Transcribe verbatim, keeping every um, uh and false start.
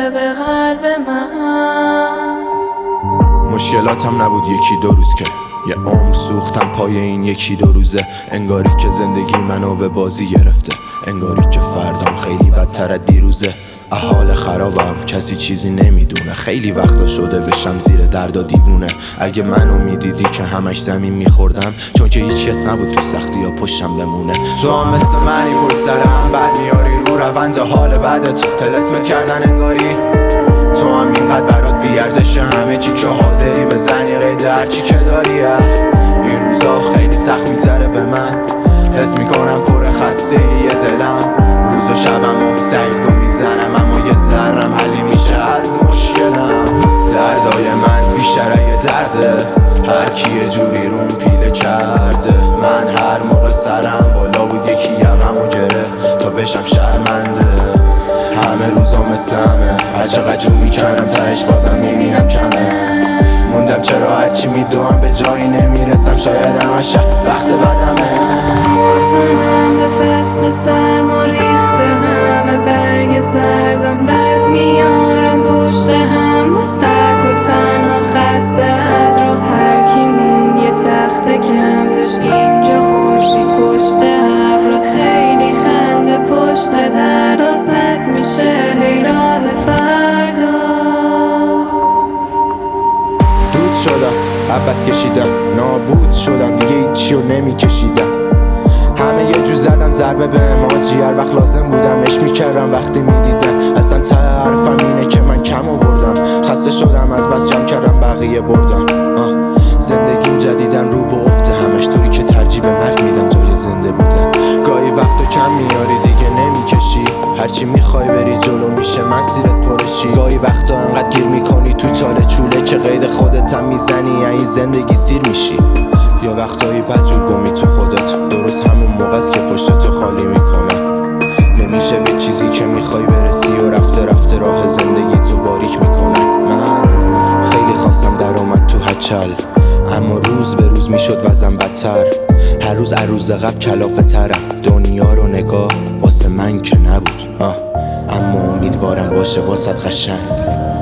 زده به قلب من. مشکلاتم نبود یکی دو روز که یه عمر سوختم پای این یکی دو روزه. انگاری که زندگی منو به بازی گرفته، انگاری که فردام خیلی بدتر از دیروزه. احال خرابم کسی چیزی نمیدونه، خیلی وقتا شده بشم زیر درد و دیوونه. اگه منو میدیدی که همش زمین میخوردم، چون که هیچ کس نبود تو سختی یا پشتم بمونه. تو هم مثل منی پشت سرم بد میاری رو روند حال بدت، تلسمت کردن انگاری تو هم اینقدر برات بیارزشه همه چی که حاضری بزنی قید هرچی که داری. این روزا خیلی سخت میگذره به من، حس میکنم پر خسته یه دلم. روز و شبم و سنگو میزنم اما یه ذرم حلی میشه از مشکلم. دردای من بیشتر یه درده، هر کی یه جوری روم پیله کرده. من هر موقع سرم بالا بود یکی یقمو گرفت تا بشم شرمنده. همه روزا مثل همه، هر چقدر جو میکنم تهش بازم میبینم کمه. موندم چرا هرچی میدوام به جایی نمیرسم، شاید همش وقت بدمه. مرتونم به فصل سرما ریخته همه برگ زردم، بعد میارم پشت هم مستق و تنها خسته از رو. هر کی موند یه تخت کم داشت اینجا خورشید پشت ابر، خیلی خنده پشت درد زد میشه هی راه فردا. دود شدم عباس کشیدم، نابود شدم دیگه هیچی رو نمیکشیدم. همه یه جو زدن ضربه به اماجی، هر وقت لازم بودم اش میکردم وقتی میدیدن. اصلا ته حرفم اینه که من کم آوردم، خسته شدم از بس جمع کردم بقیه بردم. زندگیم جدیدن رو به افته، همش طوری که ترجیح به مرگ میدم جای زنده بودن. گاهی وقتو کم میاری دیگه نمیکشی، هرچی میخوای بری جلو میشه مسیرت پرشی. گاهی وقتا انقدر گیر میکنی تو چاله چوله که قید خودتم میزنی این زندگی سیر میشی. یا وقتایی بدجور گمی تو خودت، درست همون موقع است که پشت تو خالی میکنه. نمیشه به چیزی که میخوای برسی و رفته رفته راه زندگی تو باریک میکنه. من خیلی خواستم در اومد تو هچل، اما روز به روز میشد وزن بدتر. هر روز هر روز قبل کلافه ترم، دنیا رو نگاه واسه من که نبود آه. اما امیدوارم باشه واسه قشنگ.